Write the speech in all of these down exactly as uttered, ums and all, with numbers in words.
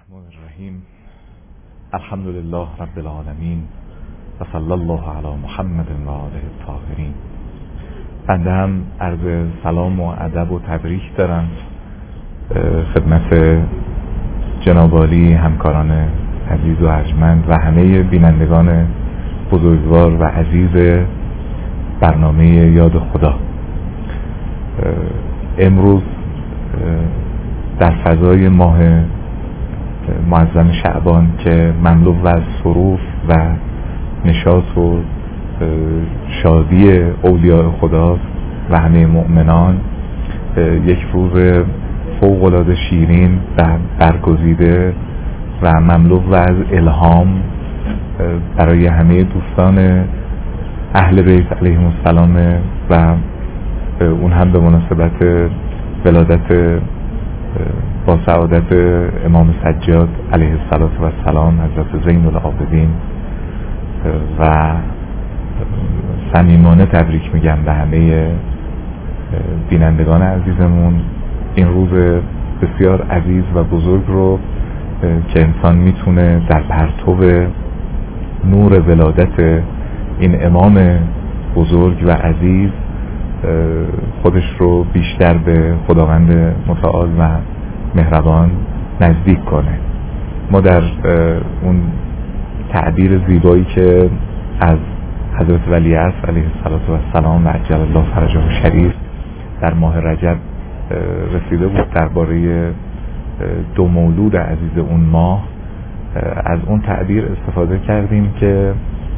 الرحمن الرحیم. الحمد لله رب العالمین و صلی الله علی محمد و آله الطاهرین. بنده هم عرض سلام و ادب و تبریک دارم خدمت جناب عالی، همکاران عزیز و ارجمند و همه بینندگان بزرگوار و عزیز برنامه یاد خدا. امروز در فضای ماه معظم شعبان که مملو از سرور و نشاط و شادی اولیاء خداست و همه مؤمنان، یک روز فوق العاده شیرین و برگزیده و مملو از الهام برای همه دوستان اهل بیت علیهم السلام و اون هم به مناسبت ولادت با سعادت امام سجاد علیه السلام حضرت زین العابدین و صمیمانه تبریک میگم به همه بینندگان عزیزمون. این روز بسیار عزیز و بزرگ رو که انسان میتونه در پرتو نور ولادت این امام بزرگ و عزیز خودش رو بیشتر به خداوند متعال و مهربان نزدیک کنه. ما در اون تعبیر زیبایی که از حضرت ولیعصر علیه السلام و عجل الله فرجه الشریف در ماه رجب رسیده بود درباره دو مولود عزیز اون ماه، از اون تعبیر استفاده کردیم که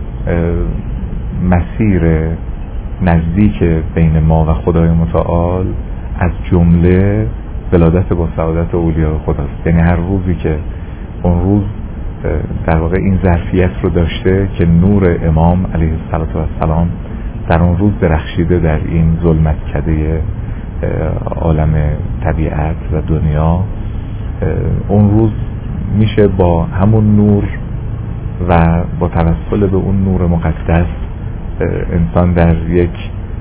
مسیر نزدیک بین ما و خدای متعال از جمله ولادت با سعادت اولیاء خداست. یعنی هر روزی که اون روز در واقع این ظرفیت رو داشته که نور امام علیه السلام در اون روز درخشیده در این ظلمتکده عالم طبیعت و دنیا، اون روز میشه با همون نور و با توسل به اون نور مقدس انسان در یک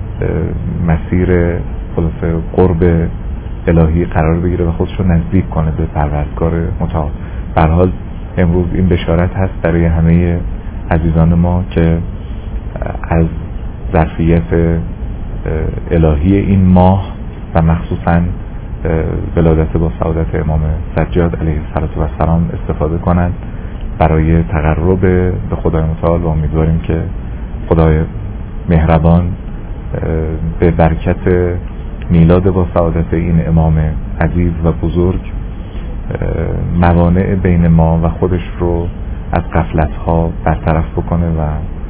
مسیر خلاصه قرب الهی قرار بگیره و خودش رو نزدیک کنه به پروردگار متعال. به هر حال امروز این بشارت هست برای همه عزیزان ما که از ظرفیت الهی این ماه و مخصوصا ولادت با سعادت امام سجاد علیه السلام استفاده کنند برای تقرب به خدای متعال و امیدواریم که خدای مهربان به برکت میلاد با سعادت این امام عزیز و بزرگ موانع بین ما و خودش رو از غفلت‌ها برطرف بکنه و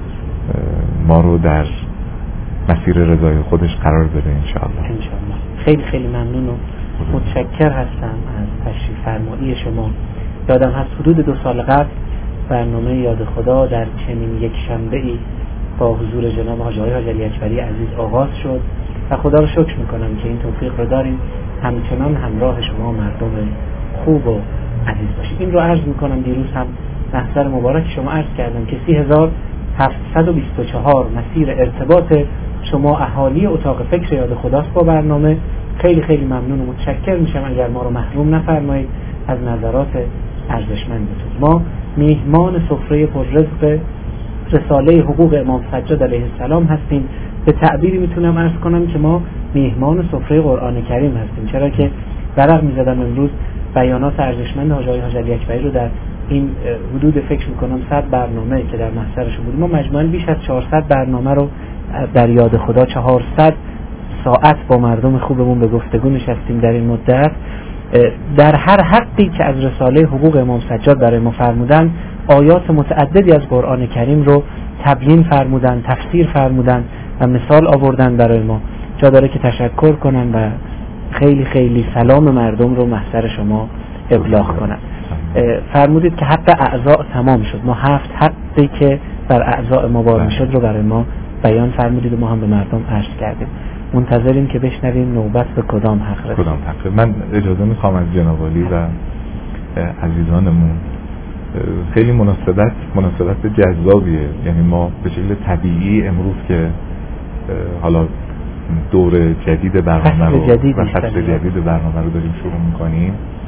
ما رو در مسیر رضای خودش قرار بده انشاءالله. انشاءالله. خیلی خیلی ممنون و متشکر هستم از تشریف فرمایی شما. یادم هست حدود دو سال قبل برنامه یاد خدا در چنین یک شنبه‌ای با حضور جناب حاجی آقای حاجی علی اکبری عزیز آغاز شد و خدا رو شکر میکنم که این توفیق رو داریم همچنان همراه شما مردم خوب و عزیز باشید. این رو عرض میکنم، دیروز هم محضر مبارک شما عرض کردم که سی هزار هفتصد و بیست و چهار مسیر ارتباط شما اهالی اتاق فکر یاد خداست با برنامه. خیلی خیلی ممنون و متشکر میشم اگر ما رو محروم نفرمایید از نظرات ارزشمندتون. ما میهمان سفره پررزق رساله حقوق امام سجاد علیه السلام هستیم. به تعبیری میتونم عرض کنم که ما میهمان سفره قرآن کریم هستیم، چرا که ورق میزدم امروز بیانات ارزشمند حاجی آقای حاجی علی اکبری رو در این حدود فکر میکنم صد برنامه که در محضرشون بودیم، ما مجموعاً بیش از چهارصد برنامه رو در یاد خدا، چهارصد ساعت با مردم خوبمون به گفتگو نشستیم در این مدت. در هر حقی که از رساله حقوق امام سجاد برای ما فرمودن، آیات متعددی از قرآن کریم رو تبیین فرمودن، تفسیر فرمودن و مثال آوردن برای ما. جا داره که تشکر کنن و خیلی خیلی سلام مردم رو محضر شما ابلاغ کنن. فرمودید که حق اعضاء تمام شد. ما هفت حقی که بر اعضاء ما بار میشد رو برای ما بیان فرمودید و ما هم به مردم عرض کردیم. منتظریم که بشنویم نوبت به کدام حق رسید. کدام حق؟ من اجازه میخوام از جناب عالی و عزیزانمون، خیلی مناسبت مناسبت جذابیه. یعنی ما به شکل طبیعی امروز که حالا دور جدید برنامه رو جدید و فصل جدید برنامه رو داریم شروع میکنیم،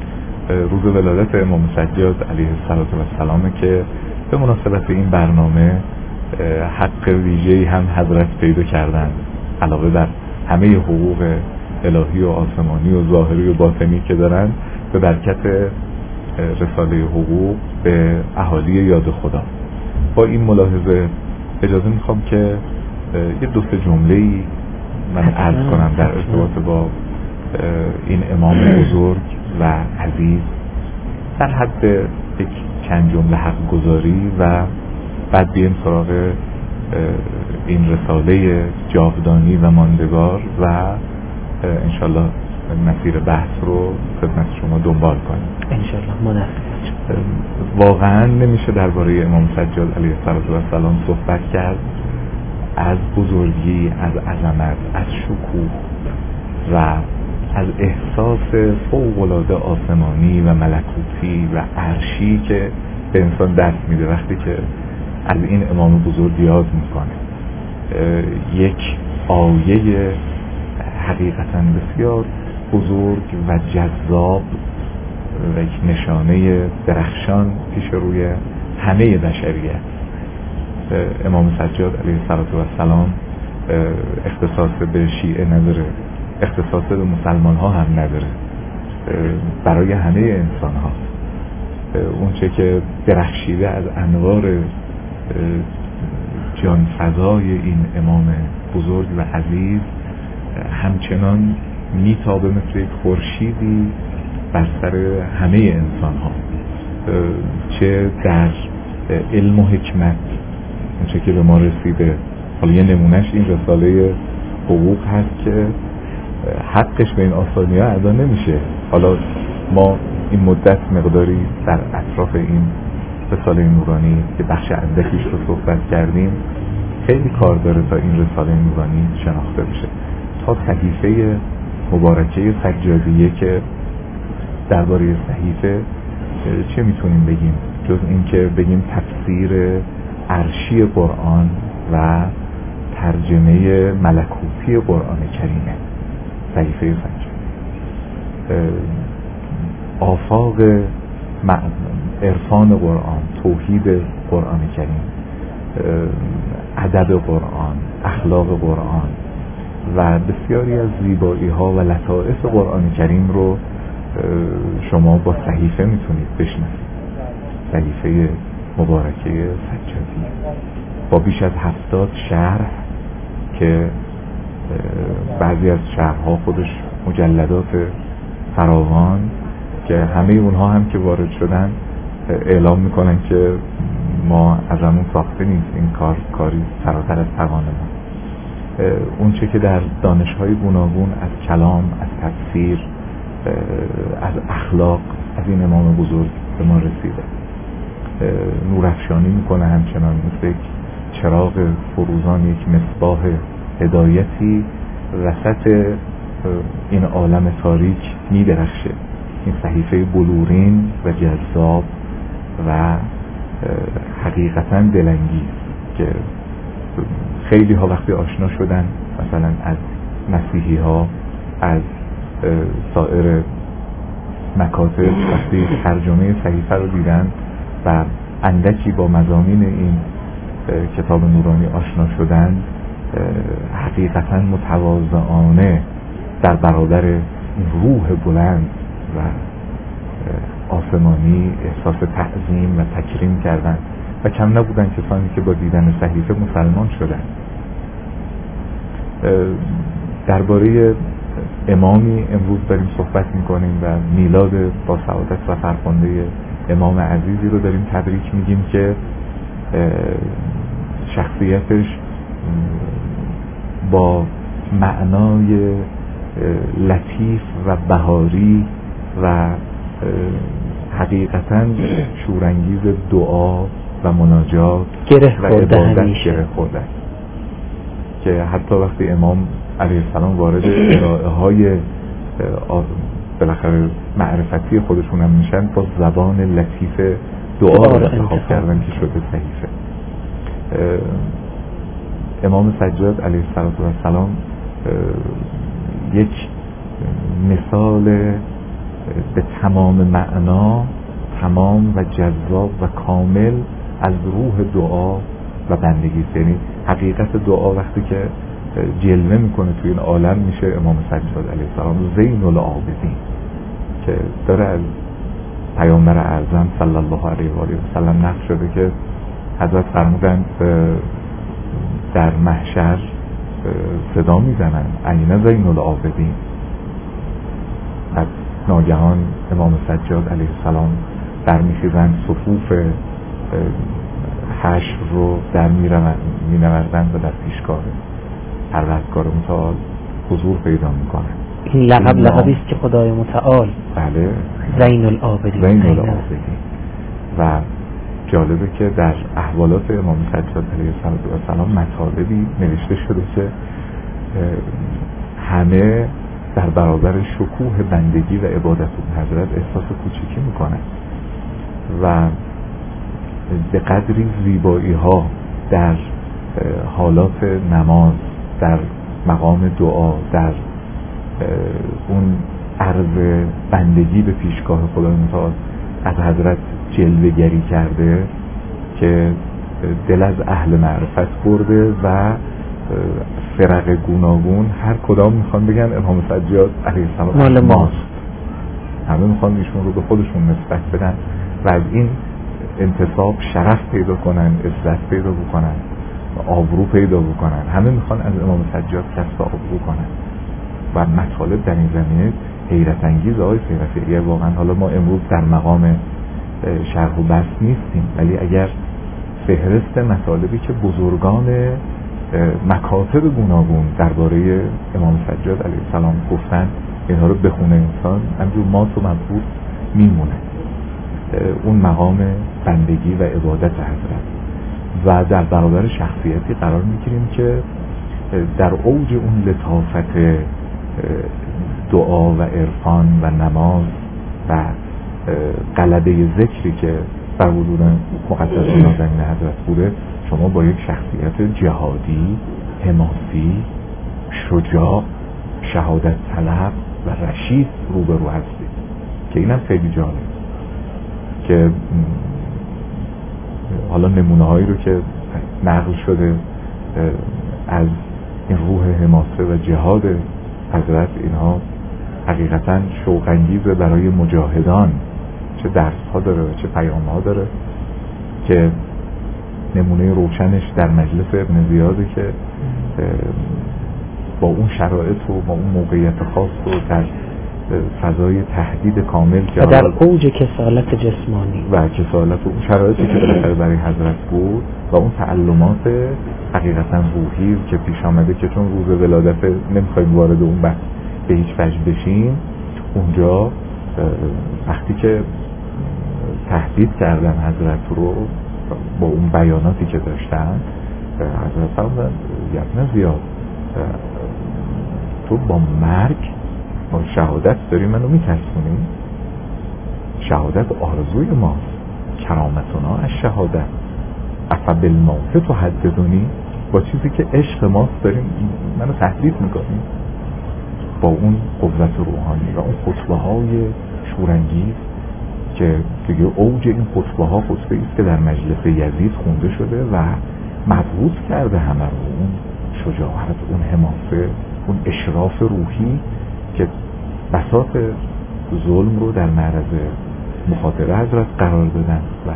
روز ولادت امام سجاد علیه السلام که به مناسبت این برنامه حق ویژه‌ای هم حضرت پیدا کردند، علاوه بر همه حقوق الهی و آسمانی و ظاهری و باطنی که دارن، به برکت رساله حقوق به اهالی یاد خدا. با این ملاحظه اجازه میخوام که یه دو سه جمله‌ای من عرض کنم در ارتباط با این امام بزرگ و عزیز، در حد یک چند جمله حق گذاری و بعد بیم سراغ این رساله جاودانی و ماندگار و انشالله مسیر بحث رو خدمت شما دنبال کنیم انشالله. مناسب. واقعا نمیشه درباره امام سجاد علیه السلام صحبت کرد از بزرگی، از عظمت، از شکوه و از احساس فوق‌العاده آسمانی و ملکوتی و عرشی که به انسان دست میده وقتی که از این امام بزرگ یاد میکنه. یک آیه حقیقتا بسیار بزرگ و جذاب و یک نشانه درخشان پیش روی همه بشریت. امام سجاد علیه السلام اختصاص به شیعه نداره، اختصاص به مسلمان ها هم نداره، برای همه انسان ها. اون چه که درخشیده از انوار جان فضای این امام بزرگ و عزیز همچنان میتابه مثل یک خورشیدی بر سر همه انسان ها، چه در علم و حکمت اون چه که به ما رسیده. حالا یه نمونهش این رساله حقوق هست که حقش به این آسانی ها ادا نمیشه. حالا ما این مدت مقداری در اطراف این رساله نورانی که بخش اندکیش رو صحبت کردیم، خیلی کار داره تا این رساله نورانی شناخته بشه. تا صحیفه مبارکه سجادیه که درباره صحیفه چه میتونیم بگیم جز این که بگیم تفسیر عرشی قرآن و ترجمه ملکوتی قرآن کریمه. صحیفه سجاد آفاق عرفان قرآن، توحید قرآن کریم، ادب قرآن، اخلاق قرآن و بسیاری از زیبایی ها و لطائف قرآن کریم رو شما با صحیفه میتونید بشناسید. صحیفه مبارکه سجادی با بیش از هفتاد شرح که بعضی از شرحها خودش مجلدات فراوان که همه اونها هم که وارد شدن اعلام میکنن که ما ازمون ساخته نیست، این کار کاری فراتر از توان ما. اون چه که در دانش‌های گوناگون از کلام، از تفسیر، از اخلاق از این امام بزرگ به ما رسیده، نورافشانی میکنه همچنان مثل یک چراغ فروزان، یک مصباح هدایتی وسط این عالم تاریک میدرخشه. این صحیفه بلورین و جذاب و حقیقتا دلانگیز که خیلی ها وقتی آشنا شدن مثلا از مسیحی ها، از سایر مکاتب، وقتی ترجمه صحیفه رو دیدن و اندکی با مضامین این کتاب نورانی آشنا شدن، حقیقتا متواضعانه در برابر این روح بلند و آسمانی احساس تعظیم و تکریم کردن و کم نبودن کسانی که با دیدن صحیفه مسلمان شدن. درباره امامی امروز داریم صحبت میکنیم و میلاد با سعادت و فرخنده امام عزیزی رو داریم تبریک میگیم که شخصیتش با معنای لطیف و بهاری و حقیقتا شورانگیز دعا و مناجات و عبادت گره خورده که حتی وقتی امام علیه السلام وارد ارائه های بالاخره معرفتی خودشون هم میشن، با زبان لطیف دعا رو انتخاب کردن که شده صحیفه. امام سجاد علیه السلام یک مثال به تمام معنا، تمام و جذاب و کامل از روح دعا و بندگی. یعنی حقیقت دعا وقتی که جلوه میکنه توی این عالم میشه امام سجاد علیه السلام زین العابدین که داره از پیامبر اعظم صلی الله علیه و آله و سلم نقل شده که حضرت فرمودند در محشر صدا میزنن این زین العابدین. از ناگهان امام سجاد علیه السلام برمیخیزند، صفوف حشر رو در مینوردند و در پیشگاه پروردگار متعال حضور پیدا میکنن. این لقب لقبی است که خدای متعال بله زین العابدین زین العابدین. و جالبه که در احوالات امام سجاد علیه السلام مطالبی نوشته شده که همه در برابر شکوه بندگی و عبادت اون حضرت احساس کوچیکی میکنن و به قدری زیبایی ها در حالات نماز، در مقام دعا، در اون عرض بندگی به پیشگاه خدای متعال از حضرت جلوه گری کرده که دل از اهل معرفت برده و فرق گوناگون هر کدام میخوان بگن امام سجاد علیه السلام ماست. همه میخوان ایشون رو به خودشون نسبت بدن و از این انتصاب شرف پیدا کنن، عزت پیدا بکنن، آبرو پیدا بکنن. همه میخوان از امام سجاد کسب آبرو کنن و مطالب در این زمینه حیرت انگیز. آقای فیرفی اگر واقعا حالا ما امروز در مقام شرح و بحث نیستیم، ولی اگر فهرست مطالبی که بزرگان مکاتب گوناگون درباره امام سجاد علیه السلام گفتن اینها رو بخونه انسان همجور مات و مبهوت میمونه. اون مقام بندگی و عبادت حضرت و در برابر شخصیتی قرار میگیریم که در اوج اون لطافت دعا و عرفان و نماز و غلبه ذکری که بر وجود مقدس نازنین حضرت بوده، شما با یک شخصیت جهادی، حماسی، شجاع، شهادت طلب و رشید روبرو هستید که اینم خیلی جالب که حالا نمونه هایی رو که نقل شده از این روح حماسه و جهاد حضرت، اینها حقیقتا شوق انگیزه برای مجاهدان، چه درس ها داره و چه پیام ها داره که نمونه روشنش در مجلس ابن زیاده که با اون شرایط و با اون موقعیت خاص رو در فضای تهدید کامل که در اوج کسالت جسمانی و کسالت و اون شرایطی که بالاخره برای حضرت بود و اون تعلمات حقیقتا روحی که پیش آمده که چون روز ولادت نمیخوایم وارد اون بحث به هیچ وجه بشیم، اونجا وقتی که تهدید کردن حضرت رو با اون بیاناتی که داشتن، حضرت فرمودن یبن زیاد تو با مرگ با شهادت داری منو میترسونی؟ شهادت آرزوی ماست، کرامتنا از شهادت افا بالموت تو حددونی، با چیزی که عشق ماست داریم منو تهدید میکنی. با اون قوت روحانی و اون خطبه های شورانگیز که دیگه اوج این خطبه ها خطبه ایست که در مجلس یزید خونده شده و مبهوت کرده همه رو، اون شجاعت، اون حماسه، اون اشراف روحی که بساط ظلم رو در معرض مخاطره حضرت قرار دادن و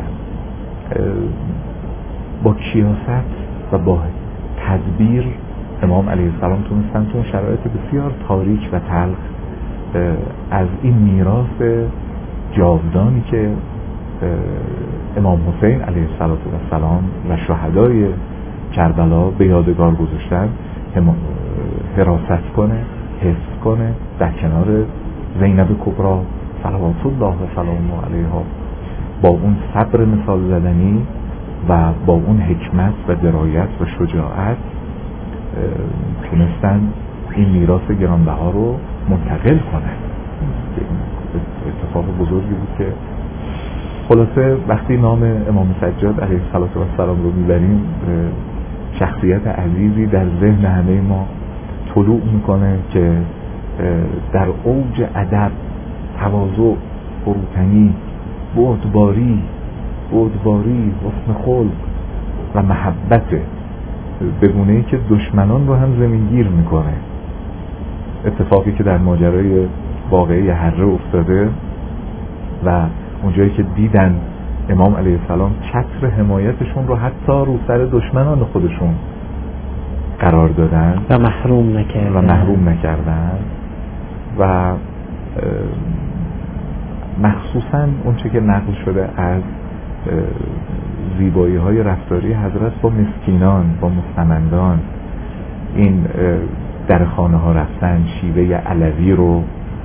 با کیاست و با تدبیر امام علیه السلام تونستن تو شرایط بسیار تاریک و تلخ از این میراث جاودانی که امام حسین علیه السلام و شهدای کربلا به یادگار گذاشتن حراست کنه، حفظ کنه در کنار زینب کبرا صلوات الله و سلامه علیها، با اون صبر مثال زدنی و با اون حکمت و درایت و شجاعت تونستن این میراث گرانبها رو منتقل کنن. اتفاق بزرگی بود که خلاصه وقتی نام امام سجاد علیه السلام رو میبریم شخصیت عزیزی در ذهن همه ما طلوع میکنه که در اوج ادب تواضع، فروتنی، بردباری بردباری حسن خلق و محبته، به گونه‌ای که دشمنان رو هم زمینگیر میکنه. اتفاقی که در ماجرای واقعی هره افتاده و اونجایی که دیدن امام علیه السلام چتر حمایتشون رو حتی رو سر دشمنان خودشون قرار دادن و محروم نکردن و محروم نکردن و مخصوصا اونچه که نقل شده از زیبایی های رفتاری حضرت با مسکینان، با مستمندان، این در خانه ها رفتن، شیوه علوی رو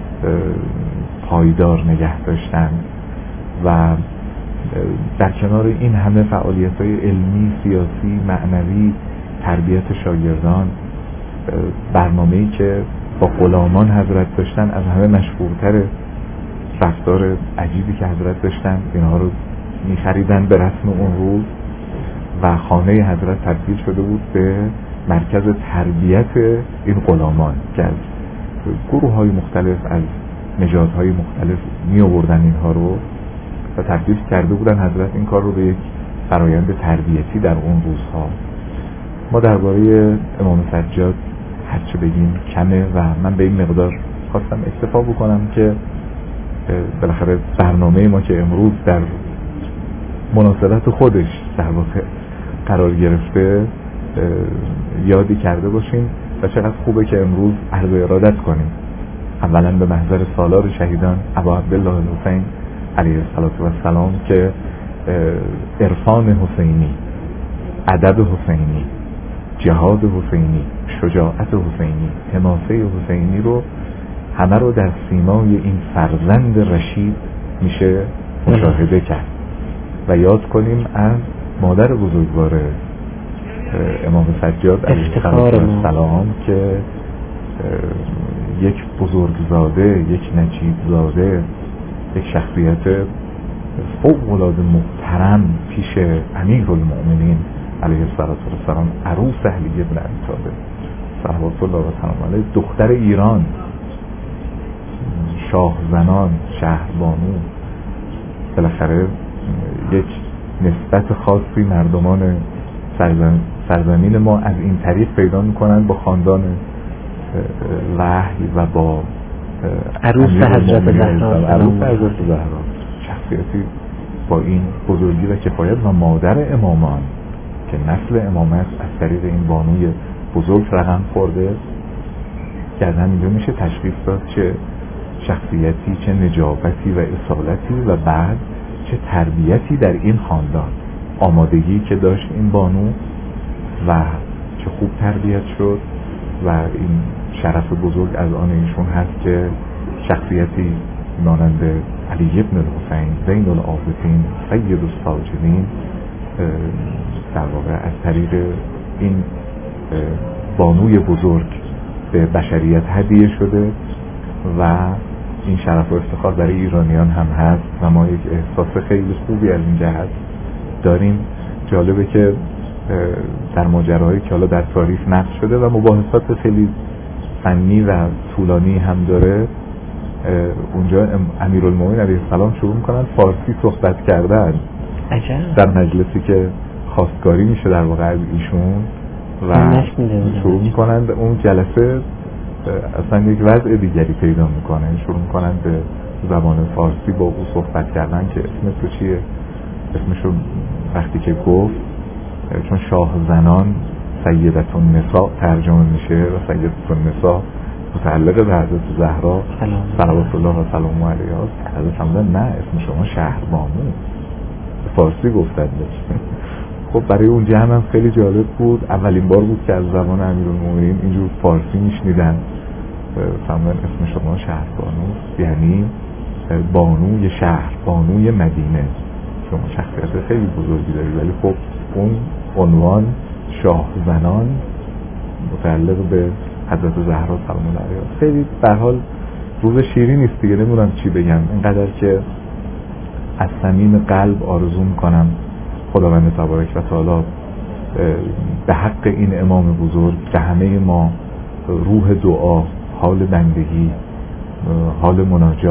پایدار نگه داشتن و در کنار این همه فعالیت های علمی، سیاسی، معنوی، تربیت شاگردان، برنامه‌ای که با غلامان حضرت داشتن، از همه مشهورتر رفتار عجیبی که حضرت داشتن، اینها رو می‌خریدن به رسم اون روز و خانه حضرت تبدیل شده بود به مرکز تربیت این غلامان که از گروه‌های مختلف، از نژادهای مختلف می آوردن اینها رو و تبدیل کرده بودن حضرت این کار رو به یک فرایند تربیتی در اون روزها. ما درباره امام سجاد هرچه بگیم کمه و من به این مقدار خواستم اکتفا بکنم که بالاخره برنامه ما که امروز در مناسبت خودش در واقع قرار گرفته یادی کرده باشیم و چقدر خوبه که امروز عرض ارادت کنیم اولا به محضر سالار شهیدان ابا عبدالله الحسین علیه السلام که عرفان حسینی، ادب حسینی، جهاد حسینی، شجاعت حسینی، حماسه حسینی رو همه رو در سیمای این فرزند رشید میشه مشاهده کرد و یاد کنیم از مادر بزرگوار امام سجاد علیه السلام که یک بزرگزاده، یک نجیبزاده، یک شخصیت فوق العاده محترم پیش امیرالمؤمنین علیه السلام، عروس علی بن ابی طالب صلوات الله و سلام علیه، دختر ایران، شاه زنان، شهربانو، بالاخره یک نسبت خاصی مردمان سرزمین ما از این طریق پیدا میکنن با خاندان وحی و با عروس حضرت زهرا. عروس حضرت زهرا شخصیتی با این بزرگی و کفایت و مادر امامان که نسل امامت از طریق این بانوی بزرگ رقم خورده که از همینجا میشه تشخیص داد چه شخصیتی، چه نجابتی و اصالتی و بعد چه تربیتی در این خاندان، آمادگی که داشت این بانو و چه خوب تربیت شد و این شرف بزرگ از آن ایشون هست که شخصیتی مانند علی بن الحسین زین العابدین سید الساجدین در واقع از طریق این بانوی بزرگ به بشریت هدیه شده و این شرف و افتخار برای ایرانیان هم هست و ما یک احساس خیلی خوبی از این جهت داریم. جالبه که در ماجراهایی که حالا در تاریخ نقل شده و مباحثات خیلی فنی و طولانی هم داره، اونجا امیرالمومنین علیه السلام شروع میکنن فارسی صحبت کردن در مجلسی که خواستگاری میشه در واقع از ایشون و شروع میکنن اون جلسه اصلا یک وضع دیگری پیدا میکنه، شروع میکنن به زبان فارسی با او صحبت کردن که اسم تو چیه، اسمشو وقتی که گفت چون شاه زنان سیدتون نساء ترجمه میشه و سیدتون نساء متعلق به حضرت زهرا صلوات الله و سلام علیها، حضرت فرمودن نه اسم شما شهربانو، فارسی گفتن. خب برای اون جمع هم خیلی جالب بود، اولین بار بود که از زبان امیرالمومنین اینجور فارسی میشنیدن، فرمودن اسم شما شهربانو یعنی بانوی شهر، بانوی مدینه، شما شخصیت خیلی بزرگی دارید، ولی خب اون عنوان شاه زنان متعلق به حضرت زهرا سلام الله علیها خیلی به حال روز شیرین نیست دیگه، نمیدونم چی بگم، اینقدر که از صمیم قلب آرزو میکنم خداوند تبارک و تعالی به حق این امام بزرگ به همه ما روح دعا، حال بندگی، حال مناجات،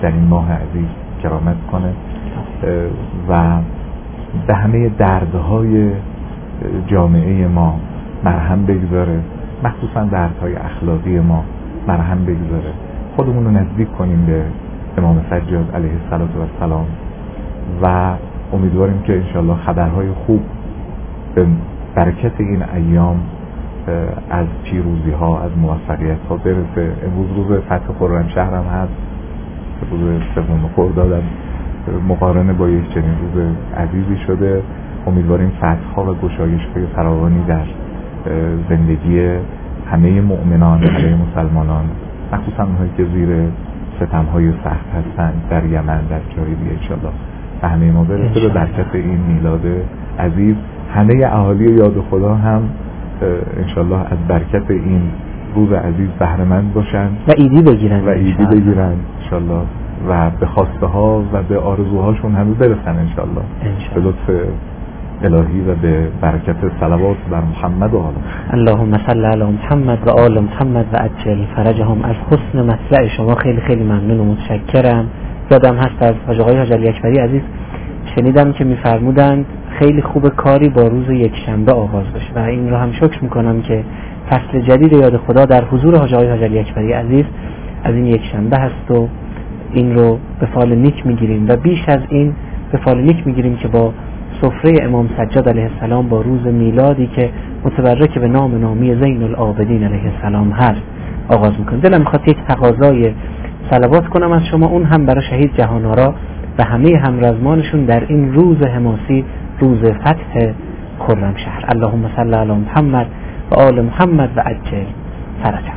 در این ماه عزیز کرامت کنه و به همه دردهای جامعه ما مرهم بگذاره، مخصوصا دردهای اخلاقی ما مرهم بگذاره. خودمون رو نزدیک کنیم به امام سجاد علیه السلام و امیدواریم که انشالله خبرهای خوب به برکت این ایام از پیروزی ها، از موفقیت ها برسه. امروز روز فتح خرمشهر هم هست، روز سوم خرداد مقارنه با یک چنین روز عزیزی شده. امیدواریم فتح ها و گشایش های فراوانی در زندگی همه مؤمنان، همه مسلمانان، مخصوصا اونهایی که زیر ستم های سخت هستند در یمن، در جای دیگه انشالله به همه ما برسه به برکت این میلاد عزیز. همه اهالی یاد خدا هم انشالله از برکت این روز عزیز بهره مند باشن و ایدی بگیرن و ایدی بگیرن انشالله و به خواسته ها و به آرزوهاشون همه برسن انشالله به لطف الهی و به برکت صلوات بر محمد و آله. اللهم صل علی محمد و آل محمد و عجل فرجهم. از حسن مطلع شما خیلی خیلی ممنون و متشکرم. یادم هست از حاج آقای حاج علی اکبری عزیز شنیدم که میفرمودند خیلی خوب کاری با روز یک شنبه آغاز بشه و این رو هم شکر میکنم که فصل جدید یاد خدا در حضور حاج آقای حاج علی اکبری عزیز از این یک شنبه هست و این رو به فال نیک میگیریم و بیش از این به فال نیک میگیریم که با سفره امام سجاد علیه السلام با روز میلادی که متبرک به نام نامی زین العابدین علیه السلام هست آغاز میکنیم. دلم میخواد یک تقاضای صلوات کنم از شما، اون هم برای شهید جهان‌آرا و همه همرزمانشون در این روز حماسی، روز فتح خرمشهر. اللهم صل علی محمد و آل محمد و عجل فرجهم.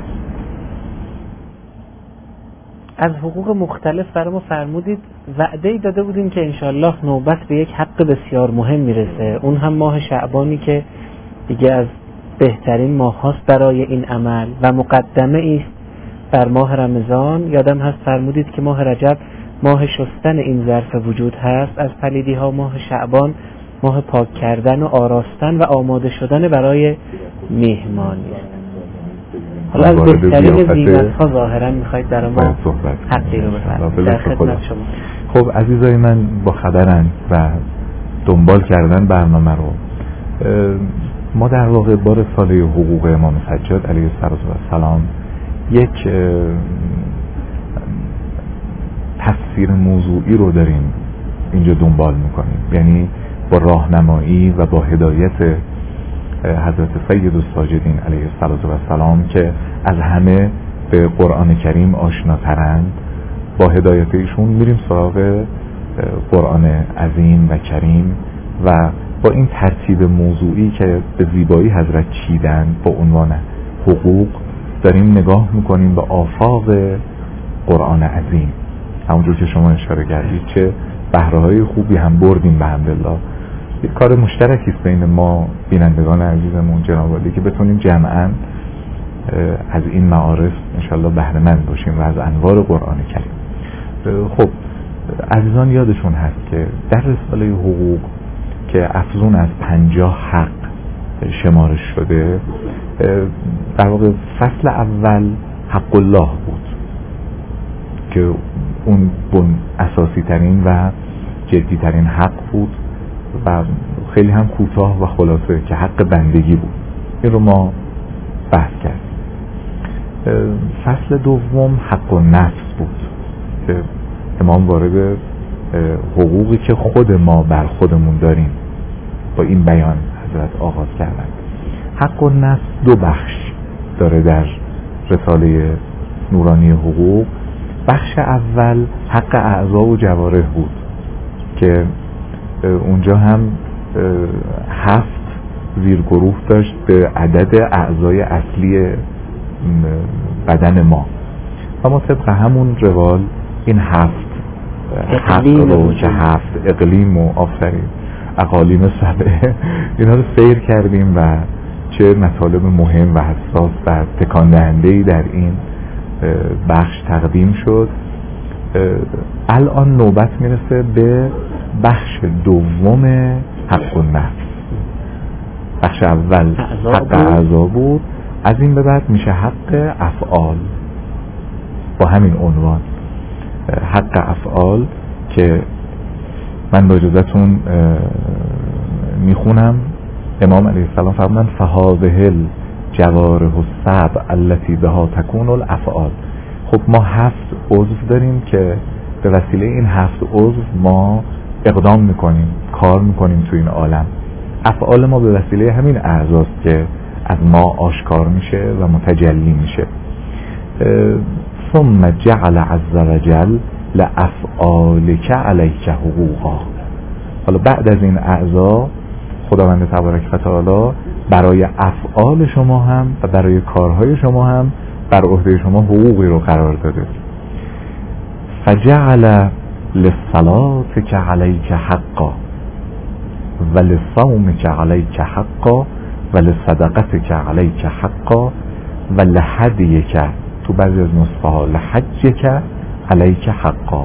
از حقوق مختلف برای ما فرمودید، وعده‌ای داده بودیم که انشالله نوبت به یک حق بسیار مهم میرسه، اون هم ماه شعبانی که دیگه از بهترین ماه هاست برای این عمل و مقدمه ایست بر ماه رمضان. یادم هست فرمودید که ماه رجب ماه شستن این ظرف وجود هست از پلیدی ها، ماه شعبان ماه پاک کردن و آراستن و آماده شدن برای میهمانی. حالا از بهترین زینت ها ظاهرا میخواید در ما حقی رو بفرمایید. در خدمت شما. خب عزیزای من، با خبرن و دنبال کردن برنامه رو، ما در واقع بار ساله حقوق امام سجاد علیه السلام یک تفسیر موضوعی رو داریم اینجا دنبال میکنیم، یعنی با راهنمایی و با هدایت حضرت سید الساجدین علیه السلام که از همه به قرآن کریم آشناترند، با هدایت ایشون میریم سراغ قرآن عظیم و کریم و با این ترتیب موضوعی که به زیبایی حضرت چیدن با عنوان حقوق داریم نگاه میکنیم به آفاق قرآن عظیم. همونجور که شما اشاره کردید چه بهره‌های خوبی هم بردیم بحمدالله. یک کار مشترکی است بین ما بینندگان عزیزمون جناب عالی که بتونیم جمعاً از این معارف انشالله بهره مند باشیم و از انوار قرآن کریم. خب عزیزان یادشون هست که در رساله حقوق که افزون از پنجاه حق شمارش شده، در واقع فصل اول حق الله بود که اون بن اساسی ترین و جدی ترین حق بود و خیلی هم کوتاه و خلاصه که حق بندگی بود. این رو ما بحث کردیم. فصل دوم حق النفس بود که امام وارد حقوقی که خود ما بر خودمون داریم با این بیان حضرت آغاز کردن. حق النفس دو بخش داره در رساله نورانی حقوق. بخش اول حق اعضا و جوارح بود که اونجا هم هفت زیرگروه داشت به عدد اعضای اصلی بدن ما و ما طبق همون روال این هفت حق رو که هفت اقلیم و آفرین اقالیم سبعه اینا رو سیر کردیم و چه مطالب مهم و حساس و تکان دهنده‌ای در این بخش تقدیم شد. الان نوبت میرسه به بخش دوم حق النفس. بخش اول حق اعضا بود، از این به بعد میشه حق افعال با همین عنوان. حق افعال که من با اجازتون میخونم. امام علیه السلام فرمودن فهذه الجوارح السبع التي بها تكون الافعال. خب ما هفت عضو داریم که به وسیله این هفت عضو ما اقدام میکنیم، کار میکنیم تو این عالم. افعال ما به وسیله همین اعضاست که از ما آشکار میشه و متجلی میشه. ثم جعل عز وجل لافعالک علیک حقوقا. حالا بعد از این اعضا خداوند تبارک و تعالی برای افعال شما هم و برای کارهای شما هم بر عهده شما حقوقی رو قرار داده. فجعل للصلاتک علیک حقا و لصومک علیک حقا و لصدقتک علیک حقا و لهدیک، تو بعضی از نسخه ها لحجک علیک حقا.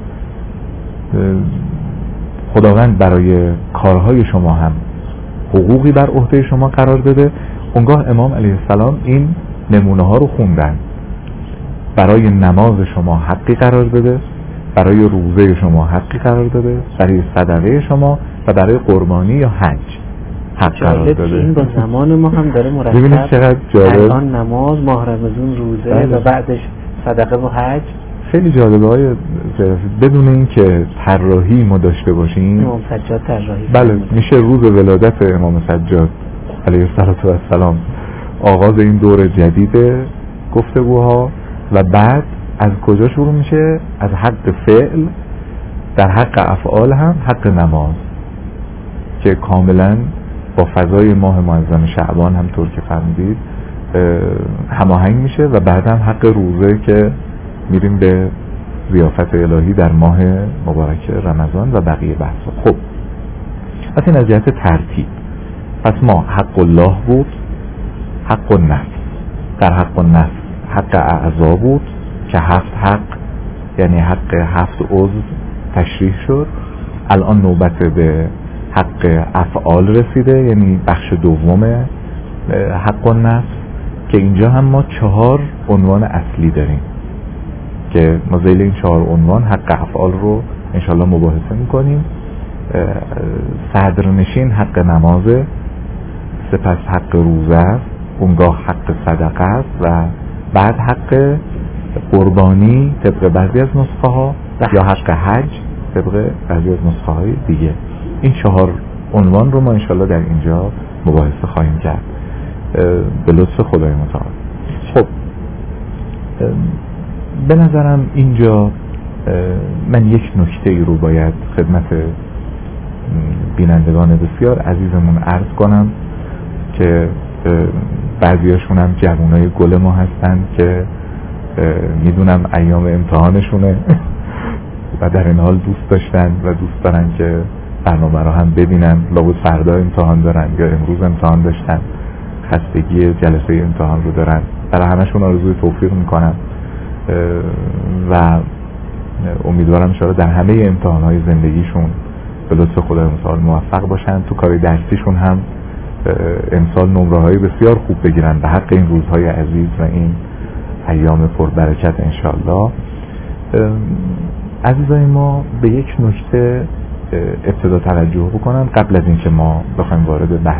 خداوند برای کارهای شما هم حقوقی بر عهده شما قرار داده. اونگاه امام علیه السلام این نمونه ها رو خوندن. برای نماز شما حقی قرار داده، برای روزه شما حقی قرار داده، برای صدقه شما و برای قربانی یا حج حق قرار داده. این با زمان ما هم داره مرتب. ببینید چقدر جالب. الان نماز، ماه رمضان، روزه بله. و بعدش صدقه و حج. خیلی جالبه های بدون این که طراحی ما داشته باشیم. امام سجاد طراحی بله میشه روز ولادت امام سجاد علیه السلام آغاز این دور جدید گفتگوها و بعد از کجا شروع میشه؟ از حق فعل در حق افعال هم حق نماز که کاملا با فضای ماه معظم شعبان هم طور که فهمیدید هماهنگ میشه و بعد هم حق روزه که میریم به ضیافت الهی در ماه مبارک رمضان و بقیه بحثا. خب پس این از جهت ترتیب. پس ما حق الله بود، حق النفس. در حق النفس حق اعضا بود که هفت حق یعنی حق هفت عضو تشریح شد. الان نوبت به حق افعال رسیده، یعنی بخش دوم حق النفس که اینجا هم ما چهار عنوان اصلی داریم که ما ذیل این چهار عنوان حق افعال رو انشالله مباحثه میکنیم. صدرنشین حق نمازه، سپس حق روزه است، اونگاه حق صدقه است و بعد حق قربانی طبق بعضی از نسخه ها یا حق حج طبق بعضی از نسخه های دیگه. این چهار عنوان رو ما انشالله در اینجا مباحثه خواهیم کرد به لطف خدای متعال. خب به نظرم اینجا من یک نکته ای رو باید خدمت بینندگان بسیار عزیزمون عرض کنم که بعضیاشون هم جوانای گل ما هستن که میدونم ایام امتحانشونه و در این حال دوست داشتن و دوست دارن که برنامه رو هم ببینن. لابد فردا امتحان دارن یا امروز امتحان داشتن، خستگی جلسه امتحان رو دارن. برای همشون آرزوی توفیق میکنم و امیدوارم انشاءالله در همه امتحانهای زندگیشون به لطف خدای متعال موفق باشن. تو کار درسیشون هم امسال نمره های بسیار خوب بگیرن به حق این روزهای عزیز و این ایام پربرکت انشاءالله. عزیزای ما به یک نکته ابتدا توجه بکنم قبل از اینکه ما بخوایم وارد بحث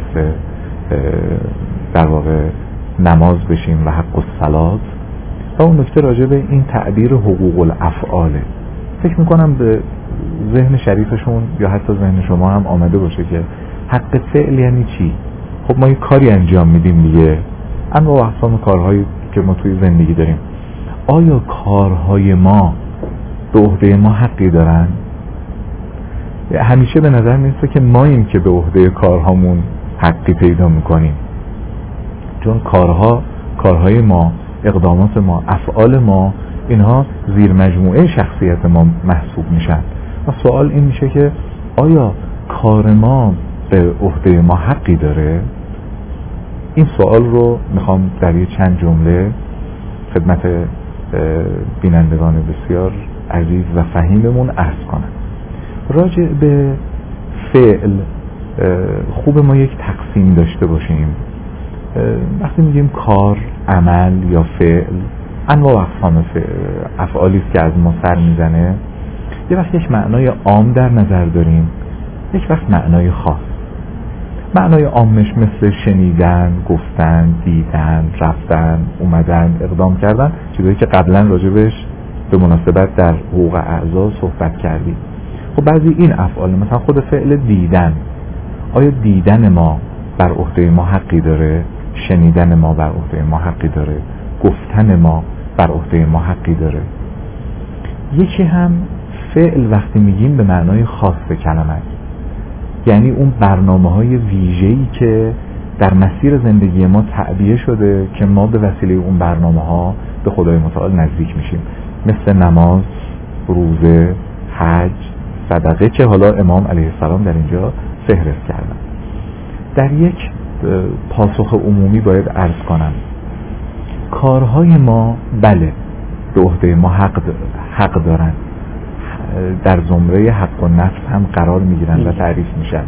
در واقع نماز بشیم و حق الصلات. و اون نکته راجع به این تعبیر حقوق الافعاله. فکر میکنم به ذهن شریفشون یا حتی ذهن شما هم آمده باشه که حق فعل یعنی چی؟ خب ما یه کاری انجام میدیم دیگه، اما و اقسام کارهایی که ما توی زندگی داریم، آیا کارهای ما به عهده ما حقی دارن؟ همیشه به نظر میرسه که ماییم که به عهده کارهامون حقی پیدا میکنیم، چون کارها کارهای ما، اقدامات ما، افعال ما، اینها زیر مجموعه شخصیت ما محسوب میشن. و سوال این میشه که آیا کار ما به عهده ما حقی داره؟ این سوال رو میخوام در یه چند جمله خدمت بینندگان بسیار عزیز و فهیممون عرض کنم. راجع به فعل خوب ما یک تقسیم داشته باشیم. وقتی میگیم کار، عمل یا فعل، انواع و اقسام افعالی است که از ما سر میزنه. یه وقت یک معنای عام در نظر داریم، یک وقت معنای خاص. معنای عامش مثل شنیدن، گفتن، دیدن، رفتن، اومدن، اقدام کردن، چیزایی که قبلا راجبش به مناسبت در حقوق اعضا صحبت کردیم. خب بعضی این افعال، مثلا خود فعل دیدن، آیا دیدن ما بر عهده ما حقی داره؟ شنیدن ما بر عهده ما حقی داره؟ گفتن ما بر عهده ما حقی داره؟ یکی هم فعل وقتی میگیم به معنای خاص کلمه، یعنی اون برنامه های ویژه‌ای که در مسیر زندگی ما تعبیه شده که ما به وسیله اون برنامه ها به خدای متعال نزدیک میشیم، مثل نماز، روزه، حج، صدقه که حالا امام علیه السلام در اینجا فهرست کردن. در یک پاسخ عمومی باید عرض کنم کارهای ما بله به عهده ما حق, حق دارن، در زمره حق و نفس هم قرار میگیرن و تعریف میشن.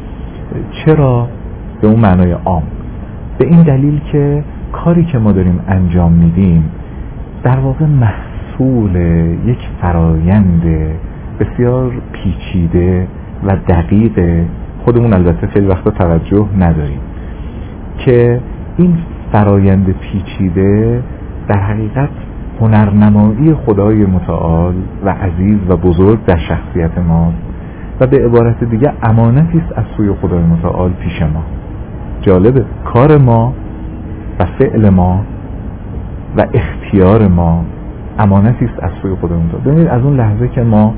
چرا؟ به اون معنای عام، به این دلیل که کاری که ما داریم انجام میدیم در واقع محصول یک فرایند بسیار پیچیده و دقیقه، خودمون البته خیلی وقتا توجه نداریم که این فرایند پیچیده در حقیقت هنرنمایی خدای متعال و عزیز و بزرگ در شخصیت ماست و به عبارت دیگه امانتی است از سوی خدای متعال پیش ما. جالبه کار ما و فعل ما و اختیار ما امانتی است از سوی خدای متعال. ببینید از اون لحظه که ما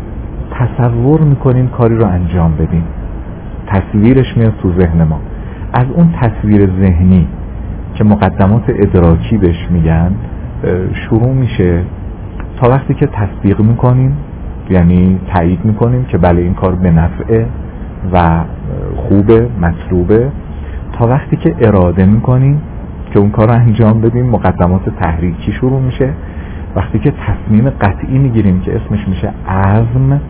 تصور میکنیم کاری رو انجام بدیم، تصویرش میاد تو ذهن ما، از اون تصویر ذهنی که مقدمات ادراکی بهش میگن شروع میشه تا وقتی که تطبیق میکنیم، یعنی تایید میکنیم که بله این کار به نفعه و خوبه، مطلوبه، تا وقتی که اراده میکنیم که اون کار رو انجام بدیم، مقدمات تحریکی شروع میشه. وقتی که تصمیم قطعی میگیریم که اسمش میشه عزم،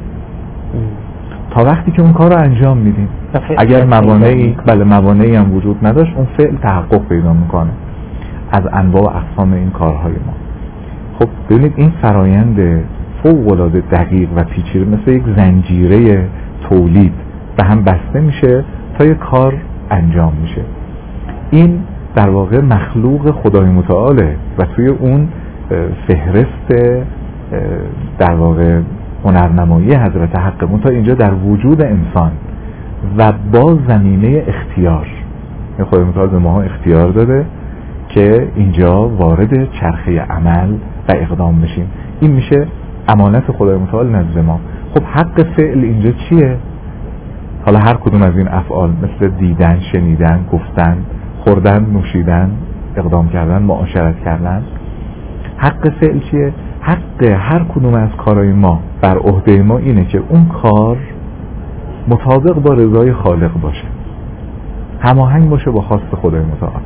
تا وقتی که اون کار رو انجام میدیم. اگر موانعی بله موانعی هم وجود نداشت اون فعل تحقق پیدا میکنه از انواع و اقسام این کارهای ما. خب ببینید این فرایند فوق‌العاده دقیق و پیچیده مثل یک زنجیره تولید به هم بسته میشه تا یک کار انجام میشه. این در واقع مخلوق خدای متعاله و توی اون فهرست در واقع هنرنمایی حضرت حق متعال اینجا در وجود انسان و با زمینه اختیار، خدای متعال به ما اختیار داده که اینجا وارد چرخه عمل و اقدام بشیم. این میشه امانت خدای متعال نزد ما. خب حق فعل اینجا چیه؟ حالا هر کدوم از این افعال مثل دیدن، شنیدن، گفتن، خوردن، نوشیدن، اقدام کردن، معاشرت کردن، حق فعل چیه؟ حق هر کدوم از کارهای ما بر عهده ما اینه که اون کار مطابق با رضای خالق باشه، هماهنگ باشه با خواست خدای متعال.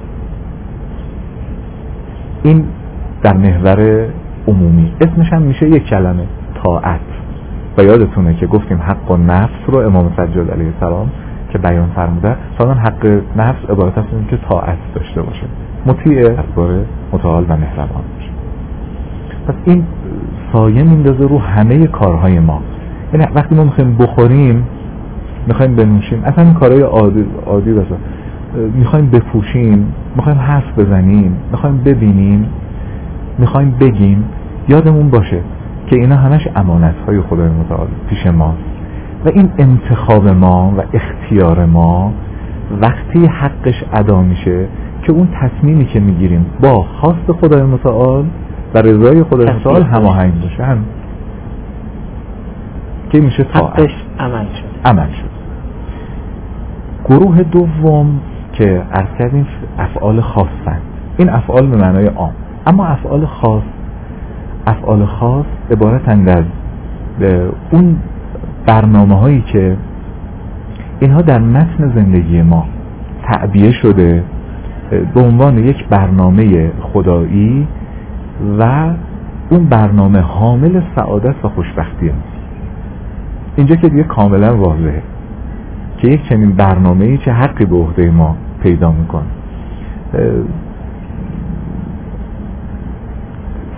این در محور عمومی اسمش هم میشه یک کلمه طاعت. و یادتونه که گفتیم حق و نفس رو امام سجاد علیه السلام که بیان فرموده، فرمودن حق نفس عبارت است که طاعت داشته باشه، مطیع دربار متعال و مهربان باشه. پس این سایه میندازه رو همه کارهای ما. یعنی وقتی ما میخوایم بخوریم، میخوایم بنوشیم، اصلا این کارهای عادی عادی باشه، میخوایم بپوشیم، میخوایم حرف بزنیم، میخوایم ببینیم، میخوایم بگیم، یادمون باشه که اینا همش امانت‌های خدای متعال پیش ماست و این انتخاب ما و اختیار ما وقتی حقش ادا میشه که اون تصمیمی که میگیریم با خواست خدای متعال و رضای خدای متعال هماهنگ باشه، هم که میشه طاعت، حقش عمل شد. عمل شد. گروه دوم که عرض کردیم افعال خاصن. این افعال به معنای عام، اما افعال خاص افعال خاص عبارتند از اون برنامه هایی که اینها در متن زندگی ما تعبیه شده به عنوان یک برنامه خدایی و اون برنامه حامل سعادت و خوشبختی است. اینجا که دیگه کاملا واضحه که یک چنین برنامه‌ای چه حقی به عهده ما پیدا میکنه.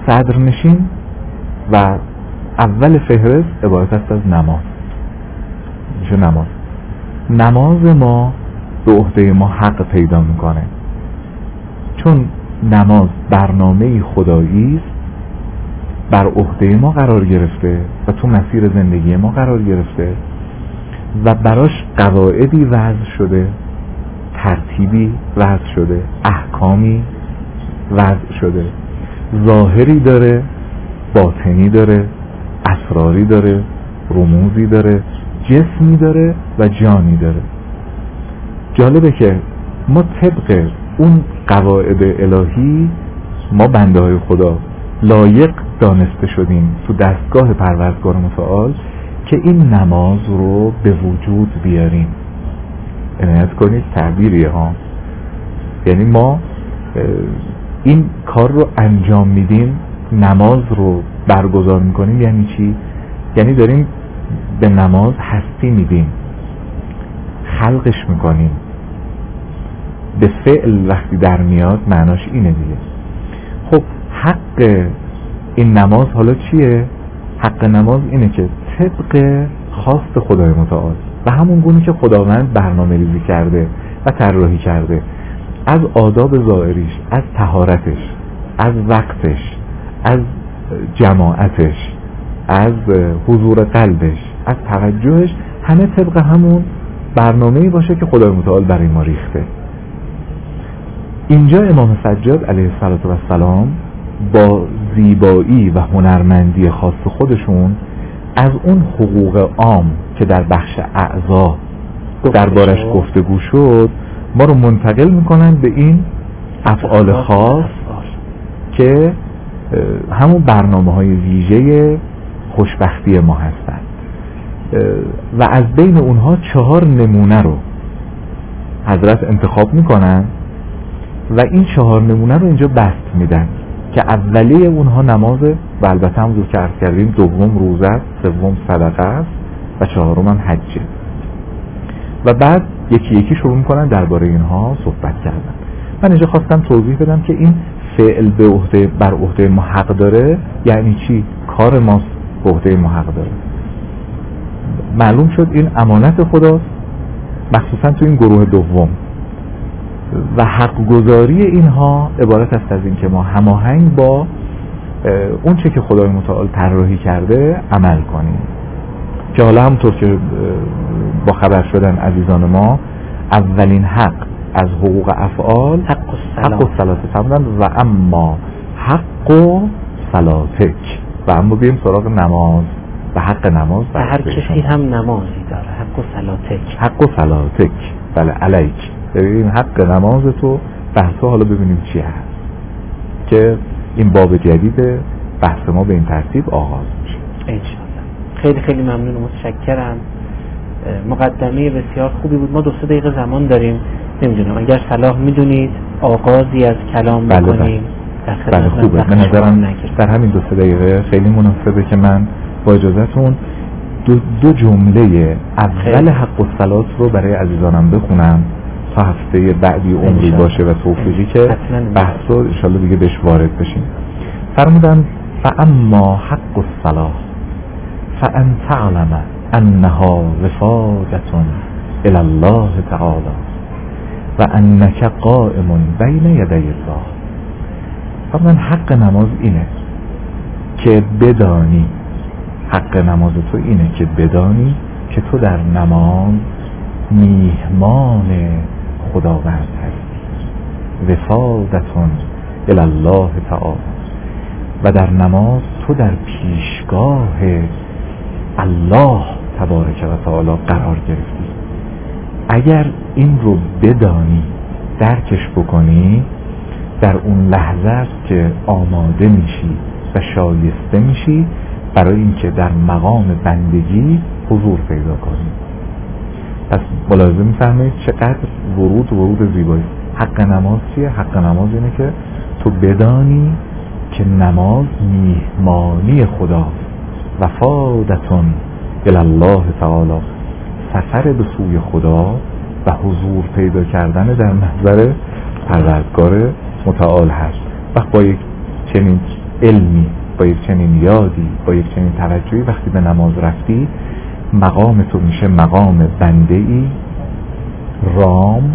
صدرنشین و اول فهرست عبارت است از نماز. میشه نماز. نماز ما به عهده ما حق پیدا میکنه، چون نماز برنامه خدایی است، بر عهده ما قرار گرفته و تو مسیر زندگی ما قرار گرفته و براش قواعدی وضع شده، ترتیبی وضع شده، احکامی وضع شده، ظاهری داره، باطنی داره، اسراری داره، رموزی داره، جسمی داره و جانی داره. جالبه که ما طبق اون قواعد الهی، ما بنده های خدا لایق دانسته شدیم تو دستگاه پروردگار متعال که این نماز رو به وجود بیاریم. عنایت کنید تعبیریه ها، یعنی ما این کار رو انجام میدیم، نماز رو برگزار میکنیم. یعنی چی؟ یعنی داریم به نماز هستی میدیم، خلقش میکنیم. به فعل وقتی در میاد معناش اینه دیگه. خب حق این نماز حالا چیه؟ حق نماز اینه که طبق خواست خدای متعال و همون گونه که خداوند برنامه ریزی کرده و طراحی کرده، از آداب ظاهریش، از طهارتش، از وقتش، از جماعتش، از حضور قلبش، از توجهش، همه طبق همون برنامه‌ای باشه که خدای متعال برای ما ریخته. اینجا امام سجاد علیه السلام با زیبایی و هنرمندی خاص خودشون از اون حقوق عام که در بخش اعضا دربارش گفتگو شد ما رو منتقل میکنن به این افعال خاص که همون برنامه های ویژه خوشبختی ما هستن و از بین اونها چهار نمونه رو حضرت انتخاب میکنن و این چهار نمونه رو اینجا بست میدن که اولیه اونها نمازه و البته هم زور که عرض کردیم دوم روزه است، سوم صدقه است و چهارم هم حجه و بعد یکی یکی شروع میکنن درباره اینها صحبت کردن. من اینجا خواستم توضیح بدم که این فعل به عهده بر عهده ما حق داره یعنی چی؟ کار ماست به عهده ما حق داره. معلوم شد این امانت خداست، مخصوصا تو این گروه دوم، و حق گذاری اینها عبارت است از این که ما هماهنگ با اون چه که خدای متعال طراحی کرده عمل کنیم. که حالا همونطور که با خبر شدن عزیزان ما، اولین حق از حقوق افعال حق و صلات فرمودن و اما حق و صلاتک، و اما بیم سراغ نماز و حق نماز و هر کسی هم نمازی داره، حق و صلاتک. حق و صلاتک، بله علیک. ببینیم حق نماز تو بحثا حالا ببینیم چی هست که این باب جدید بحث ما به این ترتیب آغاز میشه انشاءالله. خیلی خیلی ممنون و متشکرم. مقدمه بسیار خوبی بود. ما دو سه دقیقه زمان داریم، نمیدونم اگر صلاح میدونید آغازی از کلام بله بکنیم. بله, بله خوبه. به نظرم در همین دو سه دقیقه خیلی مناسبه که من با اجازهتون دو, دو جمله اول حق الصلات رو برای عزیزانم بخونم تا هفته بعدی عمری باشه و توفیقی که بحث رو انشاءالله دیگه بهش وارد بشیم. فرمودن فاما حق الصلاة فان تعلم انها وفادة الى الله تعالی و انک قائم بین یدی الله. فرمودن حق نماز اینه که بدانی، حق نماز تو اینه که بدانی که تو در نماز میهمان خداوند هستی، وفادتون الی الله تعالی، و در نماز تو در پیشگاه الله تبارک و تعالی قرار گرفتی. اگر این رو بدانی، درکش بکنی، در اون لحظه است که آماده میشی و شایسته میشی برای اینکه در مقام بندگی حضور پیدا کنی. پس ملاحظه میفهمید چقدر ورود ورود زیبایی. حق نماز چیه؟ حق نماز اینه که تو بدانی که نماز میهمانی خدا، وفادتون الی الله تعالی، سفر به سوی خدا و حضور پیدا کردن در محضر پروردگار متعال هست. وقت با یک چنین علمی، با یک چنین یادی، با یک چنین توجهی وقتی به نماز رفتی، مقام تو میشه مقام بنده ای رام،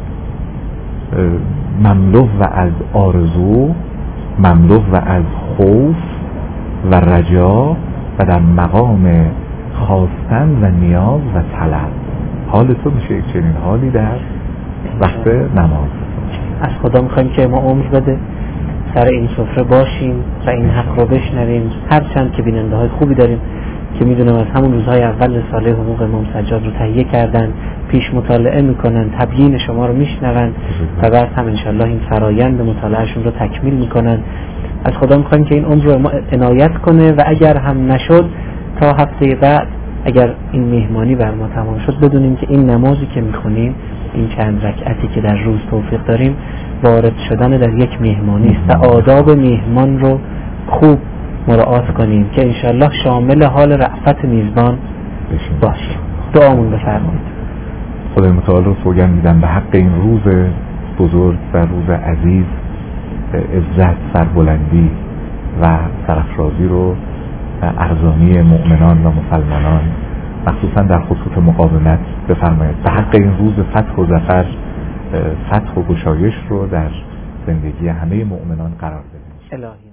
مملو و از آرزو، مملو و از خوف و رجا و در مقام خواستن و نیاز و طلب. حال تو میشه یک چنین حالی در وقت نماز. از خدا میخوایم که ما عمر بده سر این سفره باشیم و این حق رو بشنویم. هرچند که بیننده های خوبی داریم که میدونم از همون روزهای اول ساله حقوق امام سجاد رو تهیه کردن، پیش مطالعه میکنن، تبیین شما رو میشنون و بعد هم انشالله این فرایند مطالعهشون رو تکمیل میکنن. از خدا میخوایم که این عمر رو ما عنایت کنه و اگر هم نشد تا هفته بعد اگر این مهمانی بر ما تمام شد بدونیم که این نمازی که میخونیم، این چند رکعتی که در روز توفیق داریم، وارد شدن در یک مهمانی است و آداب مهمان رو خوب مراعات کنیم که انشالله شامل حال رأفت میزبان باشه. دعامون بفرمایید. خدای متعال رو سوگند میدم به حق این روز بزرگ و روز عزیز، عزت، سربلندی و سرافرازی رو ارزانی مؤمنان و مسلمانان مخصوصا در خطوط مقاومت بفرمایید. به حق این روز فتح و ظفر، فتح و گشایش رو در زندگی همه مؤمنان قرار بدید. الهی